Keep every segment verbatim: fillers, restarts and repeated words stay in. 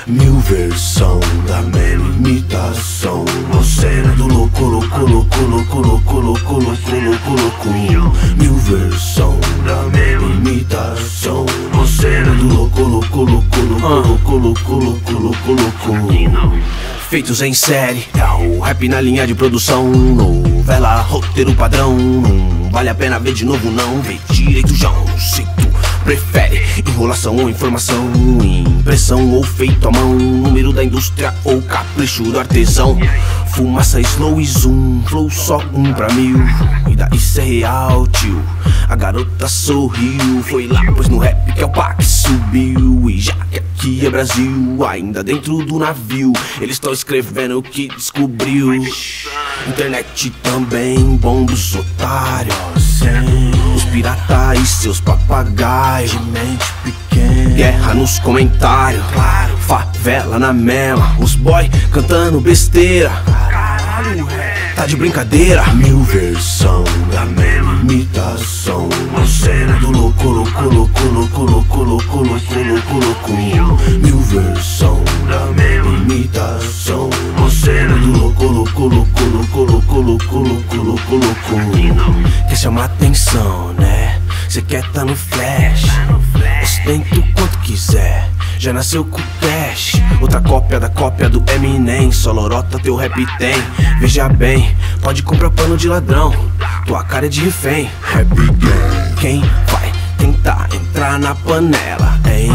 Mil versão da mesma imitação. Você é do louco, louco, louco, louco, louco, louco, louco, louco, louco. Mil versão da mesma imitação. Você é do louco, louco, louco, louco, louco, louco, louco, louco. Feitos em série, é o rap na linha de produção. Novela, roteiro padrão. Não vale a pena ver de novo não. Vê direito já, se tu prefere enrolação ou informação, impressão ou feito à mão, número da indústria ou capricho do artesão. Fumaça, slow e zoom, flow só um pra mil. E daí cê é real, tio. A garota sorriu, foi lá, pois no rap que é o pá que subiu. E já que aqui é Brasil, ainda dentro do navio, eles tão escrevendo o que descobriu. Internet também, bombos otários, os pirata e seus papagaios, de mente pequena, guerra nos comentários, claro, favela na mesma, os boy cantando besteira. Caralho, tá de brincadeira. Mil versão da mesma imitação. Você é do louco, louco, louco, louco, louco, louco, louco, louco, louco. Mil versão da mesma imitação. Você é do louco, louco, louco, louco, louco, louco, louco, louco, louco. Quer chamar atenção, né? Cê quer tá no flash, ostenta o quanto quiser. Já nasceu com o cash, outra cópia da cópia do Eminem. Só lorota teu rap tem. Veja bem, pode comprar pano de ladrão, tua cara é de refém. Rap gang. Quem vai tentar entrar na panela, hein?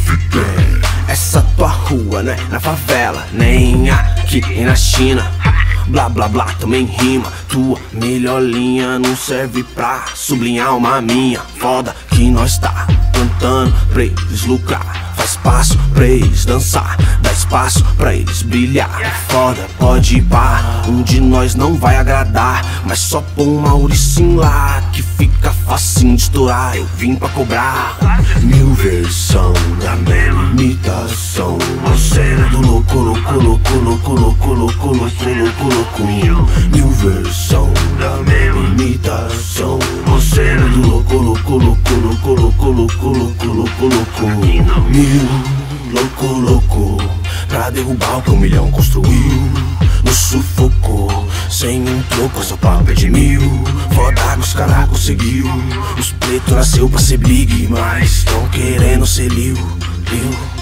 Essa tua rua, né? Na favela, nem aqui nem na China. Blá blá blá também rima. Tua melhor linha não serve pra sublinhar uma minha. Foda que nós tá cantando pra eles lucrar. Faz espaço pra eles dançar, dá espaço pra eles brilhar. Foda, pode ir pá, um de nós não vai agradar, mas só põe um Mauricinho lá que fica facinho de estourar. Eu vim pra cobrar mil versão da mesma imitação. Você é do louco, louco, louco, louco, louco, louco, louco, louco, louco. Mil versão da mesma imitação. Você é do louco, louco, louco, louco, louco, louco, louco, louco, louco. Mil louco, louco, pra derrubar o que um milhão construiu. Nos sufocou, sem um troco, só papo é de mil. Foda que os cara conseguiu. Os pretos nasceu pra ser big, mas tão querendo ser liu, liu.